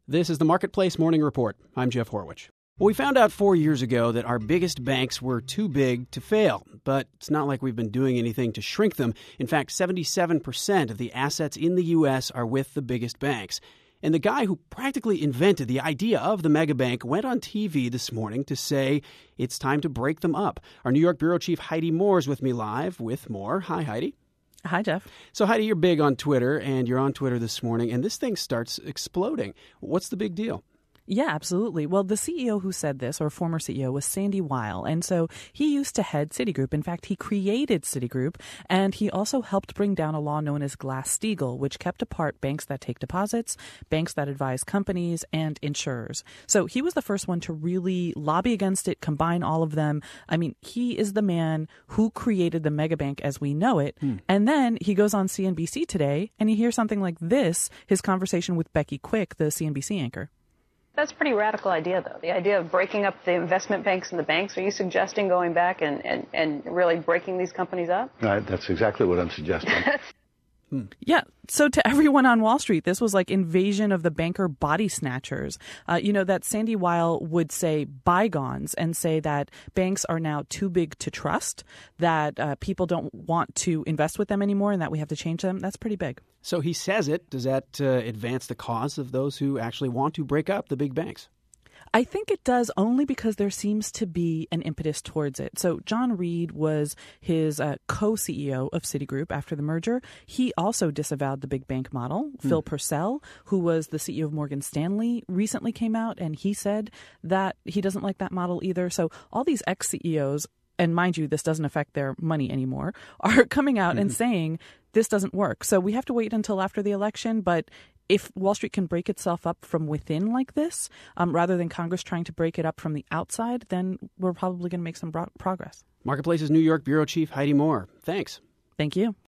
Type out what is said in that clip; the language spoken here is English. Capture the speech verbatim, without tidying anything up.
This is the Marketplace Morning Report. I'm Jeff Horwich. Well, we found out four years ago that our biggest banks were too big to fail, but it's not like we've been doing anything to shrink them. In fact, seventy-seven percent of the assets in the U S are with the biggest banks. And the guy who practically invented the idea of the mega bank went on T V this morning to say it's time to break them up. Our New York bureau chief Heidi Moore is with me live with more. Hi, Heidi. Hi, Jeff. So, Heidi, you're big on Twitter, and you're on Twitter this morning, and this thing starts exploding. What's the big deal? Yeah, absolutely. Well, the C E O who said this, or former C E O, was Sandy Weil. And so he used to head Citigroup. In fact, he created Citigroup, and he also helped bring down a law known as Glass-Steagall, which kept apart banks that take deposits, banks that advise companies, and insurers. So he was the first one to really lobby against it, combine all of them. I mean, he is the man who created the mega bank as we know it. Hmm. And then he goes on C N B C today, and you hear something like this, his conversation with Becky Quick, the C N B C anchor. That's a pretty radical idea, though, the idea of breaking up the investment banks and the banks. Are you suggesting going back and, and, and really breaking these companies up? Right, that's exactly what I'm suggesting. hmm. Yeah. So to everyone on Wall Street, this was like invasion of the banker body snatchers. Uh, you know, that Sandy Weil would say bygones and say that banks are now too big to trust, that uh, people don't want to invest with them anymore and that we have to change them. That's pretty big. So he says it. Does that uh, advance the cause of those who actually want to break up the big banks? I think it does, only because there seems to be an impetus towards it. So John Reed was his uh, co-C E O of Citigroup after the merger. He also disavowed the big bank model. Hmm. Phil Purcell, who was the C E O of Morgan Stanley, recently came out and he said that he doesn't like that model either. So all these ex-C E Os, and mind you, this doesn't affect their money anymore, are coming out mm-hmm. and saying this doesn't work. So we have to wait until after the election, but if Wall Street can break itself up from within like this, um, rather than Congress trying to break it up from the outside, then we're probably going to make some bro- progress. Marketplace's New York bureau chief Heidi Moore. Thanks. Thank you.